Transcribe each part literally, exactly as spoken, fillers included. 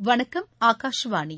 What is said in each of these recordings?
வணக்கம். ஆகாஷவாணி.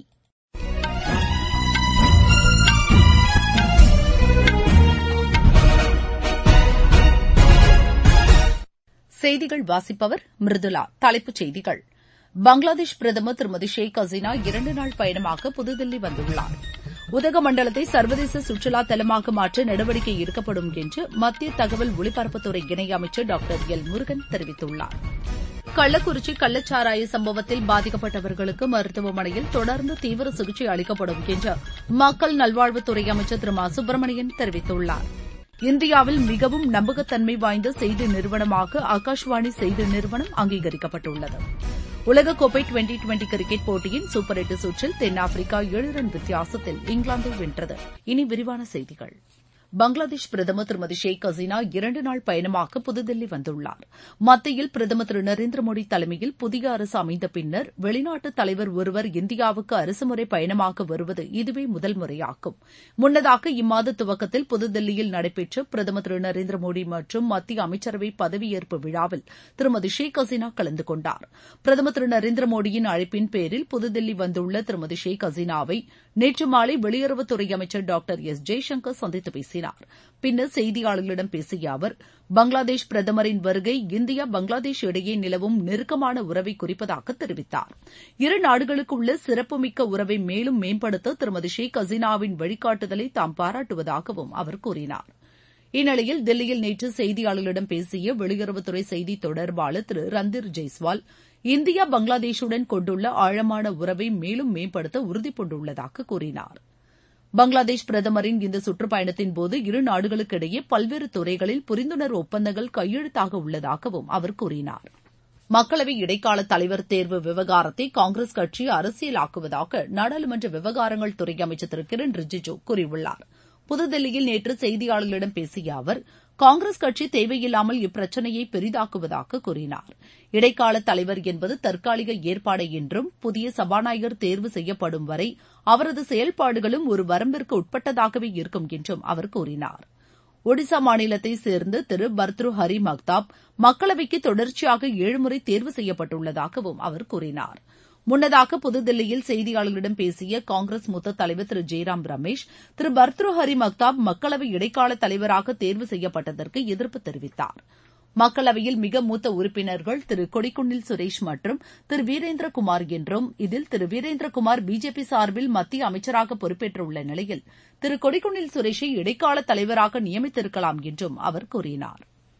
செய்திகள் வாசிப்பவர் மிருதுளா. தலைப்புச் செய்திகள். பங்களாதேஷ் பிரதமர் திருமதி ஷேக் ஹசீனா இரண்டு நாள் பயணமாக புதுதில்லி வந்துள்ளார். உதகமண்டலத்தை சர்வதேச சுற்றுலா தலமாக மாற்ற நடவடிக்கை எடுக்கப்படும் என்று மத்திய தகவல் ஒலிபரப்புத்துறை இணையமைச்சர் டாக்டர் எல் முருகன் தெரிவித்துள்ளார். கள்ளக்குறிச்சி கள்ளச்சாராய சம்பவத்தில் பாதிக்கப்பட்டவர்களுக்கு மருத்துவமனையில் தொடர்ந்து தீவிர சிகிச்சை அளிக்கப்படும் என்று மக்கள் நல்வாழ்வுத்துறை அமைச்சர் திரு மா சுப்பிரமணியன் தெரிவித்துள்ளார். இந்தியாவில் மிகவும் நம்பகத்தன்மை வாய்ந்த செய்தி நிறுவனமாக ஆகாஷ்வாணி செய்தி நிறுவனம் அங்கீகரிக்கப்பட்டுள்ளது. உலகக்கோப்பை டுவெண்டி டுவெண்டி கிரிக்கெட் போட்டியின் சூப்பர் எட்டு சுற்றில் தென்னாப்பிரிக்கா ஏழு ரன் வித்தியாசத்தில் இங்கிலாந்தை வென்றது. இனி விரிவான செய்திகள். பங்களாதேஷ் பிரதமர் திருமதி ஷேக் ஹசீனா இரண்டு நாள் பயணமாக புதுதில்லி வந்துள்ளார். மத்தியில் பிரதமர் திரு நரேந்திர மோடி தலைமையில் புதிய அரசு அமைந்த பின்னர் வெளிநாட்டு தலைவர் ஒருவர் இந்தியாவுக்கு அரசுமுறை பயணமாக வருவது இதுவே முதல் முறையாகும். முன்னதாக இம்மாத துவக்கத்தில் புதுதில்லியில் நடைபெற்ற பிரதமர் திரு நரேந்திர மோடி மற்றும் மத்திய அமைச்சரவை பதவியேற்பு விழாவில் திருமதி ஷேக் ஹசீனா கலந்து கொண்டார். பிரதமர் திரு நரேந்திர மோடியின் அழைப்பின் பேரில் புதுதில்லி வந்துள்ள திருமதி ஷேக் ஹசீனாவை நேற்று மாலை வெளியுறவுத்துறை அமைச்சர் டாக்டர் எஸ் ஜெய்சங்கர் சந்தித்து பேசினார். பின்னர் செய்தியாளர்களிடம் பேசிய அவர், பங்களாதேஷ் பிரதமரின் வருகை இந்தியா பங்களாதேஷ் இடையே நிலவும் நெருக்கமான உறவை குறிப்பதாக தெரிவித்தார். இரு நாடுகளுக்குள்ள சிறப்புமிக்க உறவை மேலும் மேம்படுத்த திருமதி ஷேக் ஹசீனாவின் வழிகாட்டுதலை தாம் பாராட்டுவதாகவும் அவர் கூறினார். இந்நிலையில் தில்லியில் நேற்று செய்தியாளர்களிடம் பேசிய வெளியுறவுத்துறை செய்தி தொடர்பாளர் திரு ரந்தீர் ஜெய்ஸ்வால், இந்தியா பங்களாதேஷுடன் கொண்டுள்ள ஆழமான உறவை மேலும் மேம்படுத்த உறுதிபூண்டுள்ளதாக கூறினார். பங்களாதேஷ் பிரதமரின் இந்த சுற்றுப்பயணத்தின்போது இரு நாடுகளுக்கிடையே பல்வேறு துறைகளில் புரிந்துணர்வு ஒப்பந்தங்கள் கையெழுத்தாக உள்ளதாகவும் அவர் கூறினார். மக்களவை இடைக்கால தலைவர் தேர்வு விவகாரத்தை காங்கிரஸ் கட்சி அரசியலாக்குவதாக நாடாளுமன்ற விவகாரங்கள் துறை அமைச்சர் திரு கிரண் ரிஜிஜூ கூறியுள்ளார். புதுதில்லியில் நேற்று செய்தியாளர்களிடம் பேசிய அவர், காங்கிரஸ் கட்சி தேவையில்லாமல் இப்பிரச்சினையை பெரிதாக்குவதாக கூறினார். இடைக்கால தலைவர் என்பது தற்காலிக ஏற்பாடு என்றும் புதிய சபாநாயகர் தேர்வு செய்யப்படும் வரை அவரது செயல்பாடுகளும் ஒரு வரம்பிற்கு உட்பட்டதாகவே இருக்கும் என்றும் அவர் கூறினார். ஒடிசா மாநிலத்தைச் சேர்ந்த திரு பர்த்ருஹரி மக்தாப் மக்களவைக்கு தொடர்ச்சியாக ஏழு முறை தேர்வு செய்யப்பட்டுள்ளதாகவும் அவர் கூறினார். முன்னதாக புதுதில்லியில் செய்தியாளர்களிடம் பேசிய காங்கிரஸ் மூத்த தலைவர் திரு ஜெய்ராம் ரமேஷ், திரு பர்த்ருஹரி மக்தாப் மக்களவை இடைக்கால தலைவராக தேர்வு செய்யப்பட்டதற்கு எதிர்ப்பு தெரிவித்தார். மக்களவையில் மிக மூத்த உறுப்பினர்கள் திரு கொடிக்குன்னில் சுரேஷ் மற்றும் திரு வீரேந்திரகுமார் என்றும், இதில் திரு வீரேந்திரகுமார் பிஜேபி சார்பில் மத்திய அமைச்சராக பொறுப்பேற்றுள்ள நிலையில் திரு கொடிக்குன்னில் சுரேஷை இடைக்கால தலைவராக நியமித்திருக்கலாம் என்றும் அவர் கூறினார்.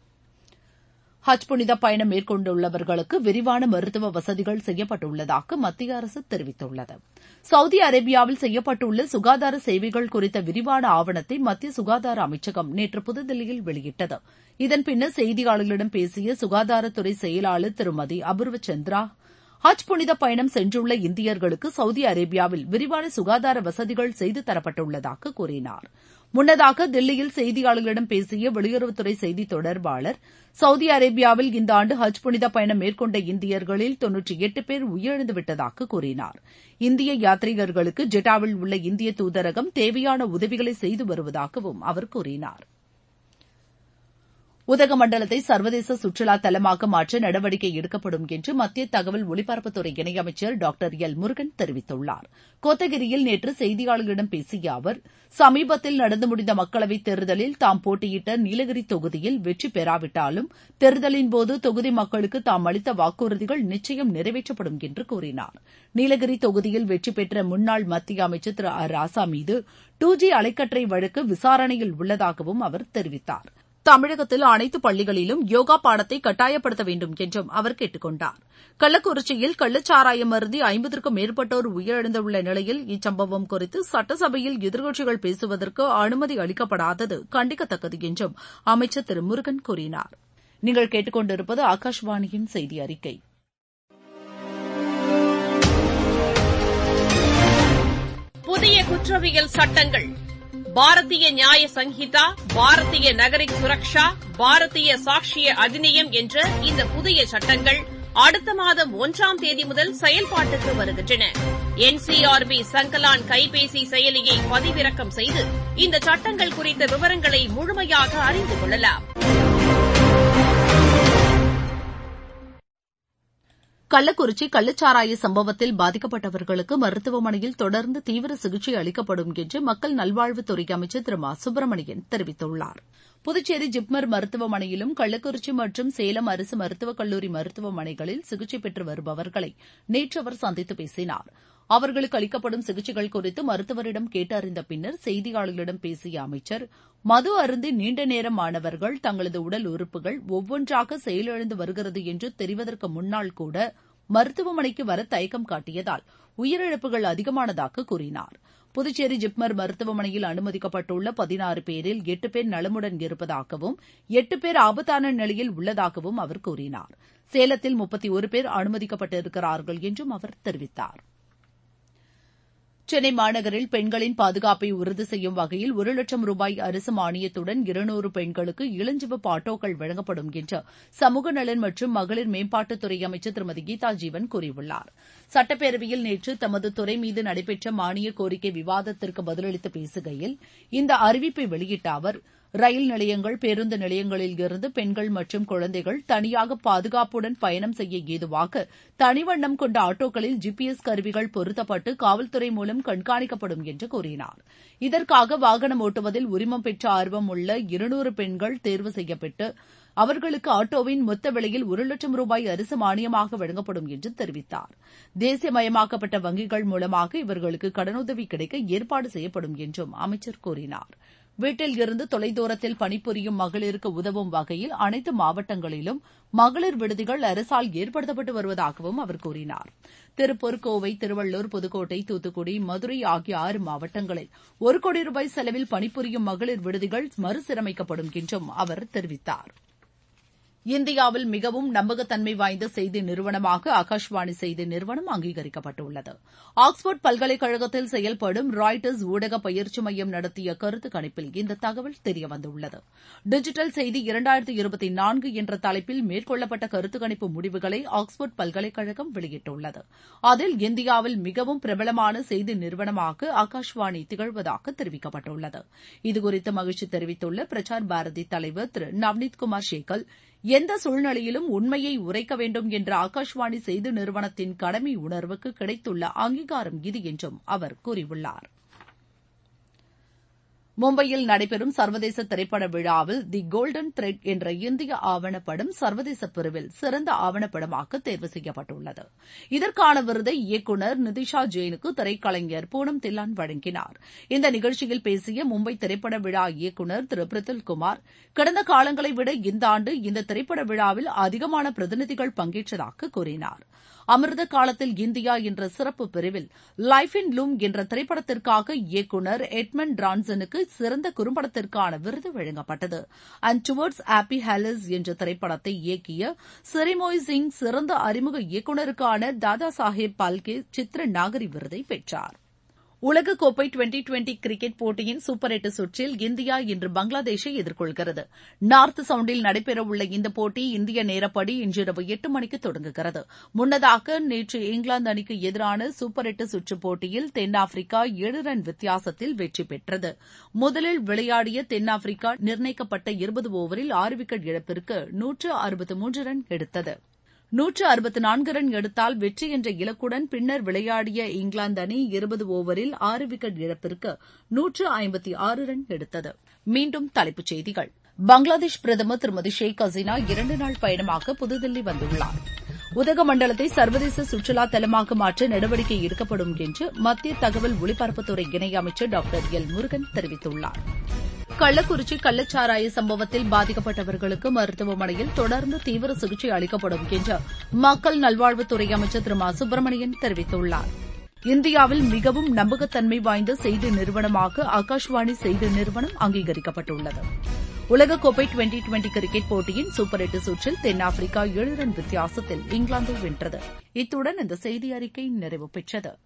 ஹஜ் புனித பயணம் மேற்கொண்டுள்ளவர்களுக்கு விரிவான மருத்துவ வசதிகள் செய்யப்பட்டுள்ளதாக மத்திய அரசு தெரிவித்துள்ளது. சவுதி அரேபியாவில் செய்யப்பட்டுள்ள சுகாதார சேவைகள் குறித்த விரிவான ஆவணத்தை மத்திய சுகாதார அமைச்சகம் நேற்று புதுதில்லியில் வெளியிட்டது. இதன் பின்னர் செய்தியாளர்களிடம் பேசிய சுகாதாரத்துறை செயலாளர் திருமதி அபூர்வ சந்திரா, ஹஜ் புனித பயணம் சென்றுள்ள இந்தியர்களுக்கு சவுதி அரேபியாவில் விரிவான சுகாதார வசதிகள் செய்து தரப்பட்டுள்ளதாக கூறினார். முன்னதாக தில்லியில் செய்தியாளர்களிடம் பேசிய வெளியுறவுத்துறை செய்தி தொடர்பாளர், சவுதி அரேபியாவில் இந்த ஆண்டு ஹஜ் புனித பயணம் மேற்கொண்ட இந்தியர்களில் தொன்னூற்றி எட்டு பேர் உயிரிழந்துவிட்டதாக கூறினார். இந்திய யாத்ரீகர்களுக்கு ஜெட்டாவில் உள்ள இந்திய தூதரகம் தேவையான உதவிகளை செய்து வருவதாகவும் அவர் கூறினார். உதகமண்டலத்தை சர்வதேச சுற்றுலா தலமாக மாற்ற நடவடிக்கை எடுக்கப்படும் என்று மத்திய தகவல் ஒலிபரப்புத்துறை இணையமைச்சர் டாக்டர் எல் முருகன் தெரிவித்துள்ளார். கோத்தகிரியில் நேற்று செய்தியாளர்களிடம் பேசிய அவர், சமீபத்தில் நடந்து முடிந்த மக்களவைத் தேர்தலில் தாம் போட்டியிட்ட நீலகிரி தொகுதியில் வெற்றி பெறாவிட்டாலும் தேர்தலின்போது தொகுதி மக்களுக்கு தாம் அளித்த வாக்குறுதிகள் நிச்சயம் நிறைவேற்றப்படும் என்று கூறினார். நீலகிரி தொகுதியில் வெற்றி பெற்ற முன்னாள் மத்திய அமைச்சர் திரு ஆர் ராசா மீது டூ ஜி அலைக்கற்றை வழக்கு விசாரணையில் உள்ளதாகவும் அவர் தெரிவித்தார். தமிழகத்தில் அனைத்து பள்ளிகளிலும் யோகா பாடத்தை கட்டாயப்படுத்த வேண்டும் என்றும் அவர் கேட்டுக் கொண்டார். கள்ளக்குறிச்சியில் கள்ளச்சாராயம் அருந்தி ஐம்பதுக்கும் மேற்பட்டோர் உயிரிழந்துள்ள நிலையில் இச்சம்பவம் குறித்து சட்டசபையில் எதிர்க்கட்சிகள் பேசுவதற்கு அனுமதி அளிக்கப்படாதது கண்டிக்கத்தக்கது என்றும் அமைச்சர் திரு முருகன் கூறினார். நீங்கள் கேட்டுக்கொண்டிருப்பது ஆகாஷவாணியின் செய்தி அறிக்கை. புதிய குற்றவியல் சட்டங்கள், பாரதிய நியாய சங்கீதா, பாரதிய நகரிக் சுரக்ஷா, பாரதிய சாட்சிய அதிநியம் என்ற இந்த புதிய சட்டங்கள் அடுத்த மாதம் ஒன்றாம் தேதி முதல் செயல்பாட்டுக்கு வருகின்றன. N C R B Sankalan கைபேசி செயலியை பதிவிறக்கம் செய்து இந்த சட்டங்கள் குறித்த விவரங்களை முழுமையாக அறிந்து கொள்ளலாம். கள்ளக்குறிச்சி கள்ளச்சாராய சம்பவத்தில் பாதிக்கப்பட்டவர்களுக்கு மருத்துவமனையில் தொடர்ந்து தீவிர சிகிச்சை அளிக்கப்படும் என்று மக்கள் நல்வாழ்வுத்துறை அமைச்சர் திரு மா சுப்பிரமணியன் தெரிவித்துள்ளார். புதுச்சேரி ஜிப்மர் மருத்துவமனையிலும் கள்ளக்குறிச்சி மற்றும் சேலம் அரசு மருத்துவக் கல்லூரி மருத்துவமனைகளில் சிகிச்சை பெற்று வருபவர்களை நேற்று அவர் சந்தித்து பேசினார். அவர்களுக்கு அளிக்கப்படும் சிகிச்சைகள் குறித்து மருத்துவரிடம் கேட்டறிந்த பின்னர் செய்தியாளர்களிடம் பேசிய அமைச்சர், மது அருந்தி நீண்ட நேரம் ஆனவர்கள் தங்களது உடல் உறுப்புகள் ஒவ்வொன்றாக செயலிழந்து வருகிறது என்று தெரிவதற்கு முன்னால் கூட மருத்துவமனைக்கு வர தயக்கம் காட்டியதால் உயிரிழப்புகள் அதிகமானதாக கூறினார். புதுச்சேரி ஜிப்மர் மருத்துவமனையில் அனுமதிக்கப்பட்டுள்ள பதினாறு பேரில் எட்டு பேர் நலமுடன் இருப்பதாகவும் எட்டு பேர் ஆபத்தான நிலையில் உள்ளதாகவும் அவர் கூறினார். சேலத்தில் முப்பத்தி ஒரு பேர் அனுமதிக்கப்பட்டிருக்கிறார்கள் என்றும் அவர் தெரிவித்தார். சென்னை மாநகரில் பெண்களின் பாதுகாப்பை உறுதி செய்யும் வகையில் ஒரு லட்சம் ரூபாய் அரசு மானியத்துடன் இருநூறு பெண்களுக்கு இளஞ்சிவப்பு ஆட்டோக்கள் வழங்கப்படும் என்று சமூக நலன் மற்றும் மகளிர் மேம்பாட்டுத்துறை அமைச்சர் திருமதி கீதா ஜீவன் கூறியுள்ளார். சட்டப்பேரவையில் நேற்று தமது துறை மீது நடைபெற்ற மானிய கோரிக்கை விவாதத்திற்கு பதிலளித்து பேசுகையில் இந்த அறிவிப்பை வெளியிட்ட அவர், ரயில் நிலையங்கள், பேருந்து நிலையங்களில் இருந்து பெண்கள் மற்றும் குழந்தைகள் தனியாக பாதுகாப்புடன் பயணம் செய்ய ஏதுவாக தனிவண்ணம் கொண்ட ஆட்டோக்களில் ஜிபிஎஸ் கருவிகள் பொருத்தப்பட்டு காவல்துறை மூலம் கண்காணிக்கப்படும் என்று கூறினார். இதற்காக வாகனம் ஓட்டுவதில் உரிமம் பெற்ற ஆர்வம் உள்ள இருநூறு பெண்கள் தேர்வு செய்யப்பட்டு அவர்களுக்கு ஆட்டோவின் மொத்த விலையில் ஒரு லட்சம் ரூபாய் அரசு மானியமாக வழங்கப்படும் என்று தெரிவித்தார். தேசியமயமாக்கப்பட்ட வங்கிகள் மூலமாக இவர்களுக்கு கடனுதவி கிடைக்க ஏற்பாடு செய்யப்படும் என்றும் அமைச்சர் கூறினார். வீட்டில் இருந்து தொலைதூரத்தில் பணிபுரியும் மகளிருக்கு உதவும் வகையில் அனைத்து மாவட்டங்களிலும் மகளிர் விடுதிகள் அரசால் ஏற்படுத்தப்பட்டு வருவதாகவும் அவர் கூறினார். திருப்பூர், கோவை, திருவள்ளூர், புதுக்கோட்டை, தூத்துக்குடி, மதுரை ஆகிய ஆறு மாவட்டங்களில் ஒரு கோடி ரூபாய் செலவில் பணிபுரியும் மகளிர் விடுதிகள் மறுசீரமைக்கப்படும் என்றும் அவர் தெரிவித்தார். இந்தியாவில் மிகவும் நம்பகத்தன்மை வாய்ந்த செய்தி நிறுவனமாக ஆகாஷ்வாணி செய்தி நிறுவனம் அங்கீகரிக்கப்பட்டுள்ளது. ஆக்ஸ்போர்ட் பல்கலைக்கழகத்தில் செயல்படும் ராய்ட்டர்ஸ் ஊடக பயிற்சி மையம் நடத்திய கருத்து கணிப்பில் இந்த தகவல் தெரியவந்துள்ளது. டிஜிட்டல் செய்தி இரண்டாயிரத்து இருபத்தி நான்கு என்ற தலைப்பில் மேற்கொள்ளப்பட்ட கருத்து கணிப்பு முடிவுகளை ஆக்ஸ்போர்ட் பல்கலைக்கழகம் வெளியிட்டுள்ளது. அதில் இந்தியாவில் மிகவும் பிரபலமான செய்தி நிறுவனமாக ஆகாஷ்வாணி திகழ்வதாக தெரிவிக்கப்பட்டுள்ளது. இதுகுறித்து மகிழ்ச்சி தெரிவித்துள்ள பிரசார் பாரதி தலைவர் திரு நவ்னீத் குமார் ஷேகல், எந்த சூழ்நிலையிலும் உண்மையை உரைக்க வேண்டும் என்ற ஆகாஷ்வாணி செய்தி நிறுவனத்தின் கடமை உணர்வுக்கு கிடைத்துள்ள அங்கீகாரம் இது என்றும் அவர் கூறியுள்ளார். மும்பையில் நடைபெறும் சர்வதேச திரைப்பட விழாவில் தி கோல்டன் த்ரெட் என்ற இந்திய ஆவணப்படம் சர்வதேச பிரிவில் சிறந்த ஆவணப்படமாக தேர்வு செய்யப்பட்டுள்ளது. இதற்கான விருதை இயக்குநர் நிதிஷா ஜெயினுக்கு திரைக்கலைஞர் பூனம் தில்லான் வழங்கினார். இந்த நிகழ்ச்சியில் பேசிய மும்பை திரைப்பட விழா இயக்குநர் திரு பிரித்துல் குமார், கடந்த காலங்களை விட இந்த ஆண்டு இந்த திரைப்பட விழாவில் அதிகமான பிரதிநிதிகள் பங்கேற்றதாக கூறினார். அமிர்த காலத்தில் இந்தியா என்ற சிறப்பு பிரிவில் லைஃப் இன் லூம் என்ற திரைப்படத்திற்காக இயக்குநர் எட்மண்ட் டிரான்சனுக்கு சிறந்த குறும்படத்திற்கான விருது வழங்கப்பட்டது. அண்ட் டுவர்ட்ஸ் ஹாப்பி ஹாலிஸ் என்ற திரைப்படத்தை இயக்கிய சிரிமோய் சிங் சிறந்த அறிமுக இயக்குநருக்கான தாதா சாஹேப் பால்கே சித்ர நாகரி விருதை பெற்றார். உலகக்கோப்பை டுவெண்டி டுவெண்டி கிரிக்கெட் போட்டியின் சூப்பர் எட்டு சுற்றில் இந்தியா இன்று பங்களாதேஷை எதிர்கொள்கிறது. நார்த் சவுண்டில் நடைபெறவுள்ள இந்த போட்டி இந்திய நேரப்படி இன்றிரவு எட்டு மணிக்கு தொடங்குகிறது. முன்னதாக நேற்று இங்கிலாந்து அணிக்கு எதிரான சூப்பர் எட்டு சுற்றுப் போட்டியில் தென்னாப்பிரிக்கா ஏழு ரன் வித்தியாசத்தில் வெற்றி பெற்றது. முதலில் விளையாடிய தென்னாப்பிரிக்கா நிர்ணயிக்கப்பட்ட இருபது ஓவரில் ஆறு விக்கெட் இழப்பிற்கு நூற்று அறுபத்து மூன்று ரன் எடுத்தது. நூற்று அறுபத்து நான்கு ரன் எடுத்தால் வெற்றி என்ற இலக்குடன் பின்னர் விளையாடிய இங்கிலாந்து அணி இருபது ஓவரில் ஆறு விக்கெட் இழப்பிற்கு நூற்று ஐம்பத்தி ஆறு ரன் எடுத்தது. மீண்டும் தலைப்புச் செய்திகள். பங்களாதேஷ் பிரதமர் திருமதி ஷேக் ஹசீனா இரண்டு நாள் பயணமாக புதுதில்லி வந்துள்ளார். உதகமண்டலத்தை சர்வதேச சுற்றுலா தலமாக மாற்ற நடவடிக்கை எடுக்கப்படும் என்று மத்திய தகவல் ஒலிபரப்புத்துறை இணையமைச்சர் டாக்டர் எல் முருகன் தெரிவித்துள்ளார். கள்ளக்குறிச்சி கள்ளச்சாராய சம்பவத்தில் பாதிக்கப்பட்டவர்களுக்கு மருத்துவமனையில் தொடர்ந்து தீவிர சிகிச்சை அளிக்கப்படும் என்று மக்கள் நல்வாழ்வுத்துறை அமைச்சர் திரு மா சுப்பிரமணியன் தெரிவித்துள்ளார். இந்தியாவில் மிகவும் நம்பகத்தன்மை வாய்ந்த செய்தி நிறுவனமாக ஆகாஷ்வாணி செய்தி நிறுவனம் அங்கீகரிக்கப்பட்டுள்ளது. உலகக்கோப்பை டுவெண்டி டுவெண்டி கிரிக்கெட் போட்டியின் சூப்பர் எட்டு சுற்றில் தென்னாப்பிரிக்கா ஏழு ரன் வித்தியாசத்தில் இங்கிலாந்தை வென்றது. இத்துடன் இந்த செய்தி அறிக்கை நிறைவு பெற்றது.